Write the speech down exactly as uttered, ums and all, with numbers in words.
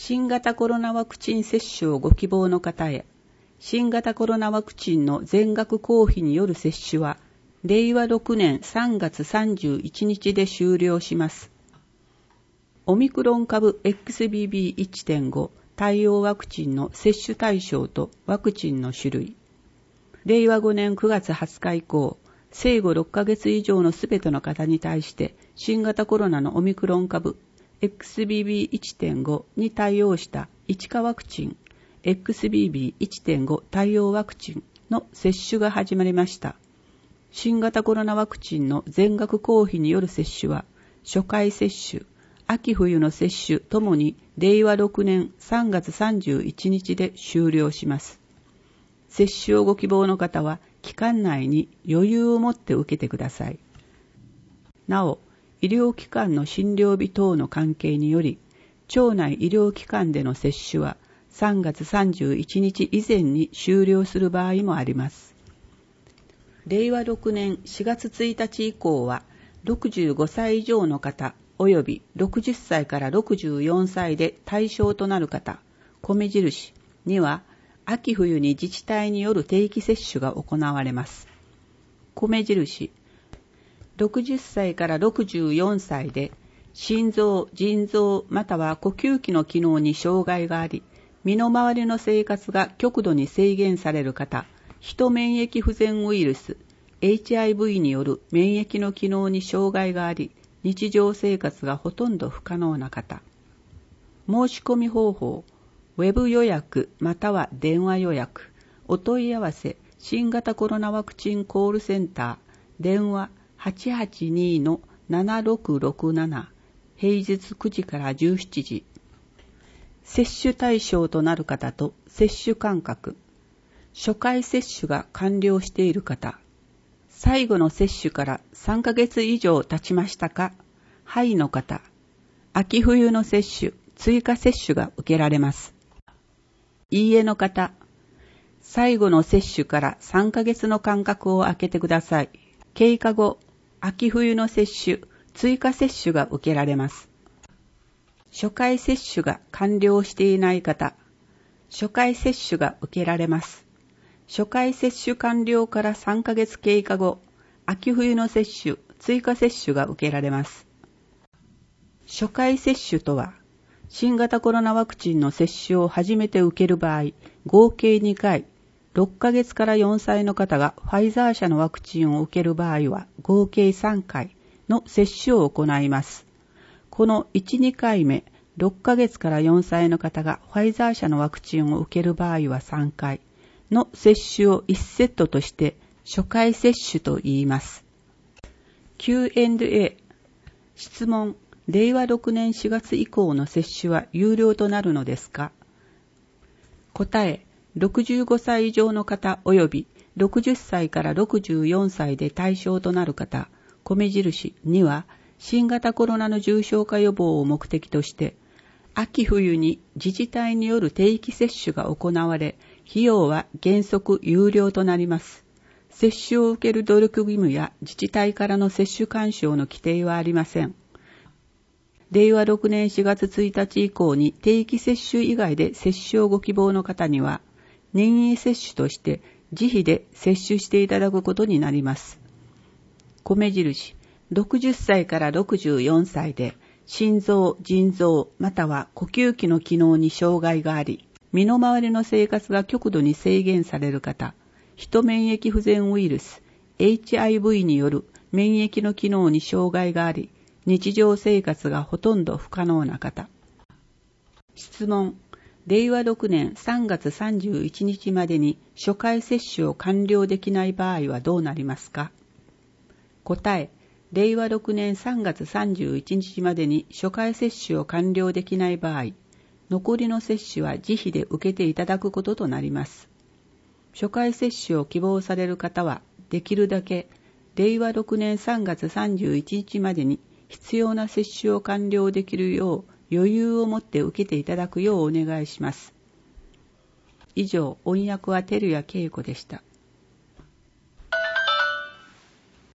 新型コロナワクチン接種をご希望の方へ、新型コロナワクチンの全額公費による接種は、れいわろくねんさんがつさんじゅういちにちで終了します。オミクロン株 エックスビービーいってんご 対応ワクチンの接種対象とワクチンの種類。れいわごねんくがつはつか以降、生後ろっかげつ以上のすべての方に対して新型コロナのオミクロン株 エックスビービーいってんご に対応したいち価ワクチン エックスビービーいってんご 対応ワクチンの接種が始まりました。新型コロナワクチンの全額公費による接種は初回接種、秋冬の接種ともにれいわろくねんさんがつさんじゅういちにちで終了します。接種をご希望の方は期間内に余裕を持って受けてください。なお、医療機関の診療日等の関係により、町内医療機関での接種はさんがつさんじゅういちにち以前に終了する場合もあります。れいわろくねんしがつついたち以降は、ろくじゅうごさい以上の方及びろくじゅっさいからろくじゅうよんさいで対象となる方、米印には、秋冬に自治体による定期接種が行われます。米印、ろくじゅっさいからろくじゅうよんさいで、心臓、腎臓または呼吸器の機能に障害があり、身の回りの生活が極度に制限される方、ヒト免疫不全ウイルス、エイチアイブイ による免疫の機能に障害があり、日常生活がほとんど不可能な方。申し込み方法、ウェブ予約または電話予約、お問い合わせ、新型コロナワクチンコールセンター、電話 はちはちに ななろくろくなな、平日くじからじゅうしちじ。接種対象となる方と接種間隔。初回接種が完了している方。最後の接種からさんかげつ以上経ちましたか？はいの方。秋冬の接種、追加接種が受けられます。いいえの方。最後の接種からさんかげつの間隔を空けてください。経過後、秋冬の接種、追加接種が受けられます。初回接種が完了していない方。初回接種が受けられます。初回接種完了からさんかげつ経過後、秋冬の接種、追加接種が受けられます。初回接種とは、新型コロナワクチンの接種を初めて受ける場合、合計にかい、ろっかげつからよんさいの方がファイザー社のワクチンを受ける場合は、合計さんかいの接種を行います。このいち、にかいめ、ろっかげつからよんさいの方がファイザー社のワクチンを受ける場合はさんかいの接種をいちセットとして初回接種と言います。キューアンドエー 質問、れいわろくねんしがつ以降の接種は有料となるのですか？答え、ろくじゅうごさい以上の方及びろくじゅっさいからろくじゅうよんさいで対象となる方、米印には新型コロナの重症化予防を目的として、秋冬に自治体による定期接種が行われ、費用は原則有料となります。接種を受ける努力義務や自治体からの接種勧奨の規定はありません。れいわろくねんしがつついたち以降に定期接種以外で接種をご希望の方には、任意接種として自費で接種していただくことになります。米印、ろくじゅっさいからろくじゅうよんさいで、心臓、腎臓、または呼吸器の機能に障害があり、身の回りの生活が極度に制限される方、ヒト免疫不全ウイルス、エイチアイブイ による免疫の機能に障害があり、日常生活がほとんど不可能な方。質問、れいわろくねんさんがつさんじゅういちにちまでに初回接種を完了できない場合はどうなりますか？答え、れいわろくねんさんがつさんじゅういちにちまでに初回接種を完了できない場合、残りの接種は自費で受けていただくこととなります。初回接種を希望される方は、できるだけれいわろくねんさんがつさんじゅういちにちまでに必要な接種を完了できるよう余裕を持って受けていただくようお願いします。以上、音訳は照屋恵子でした。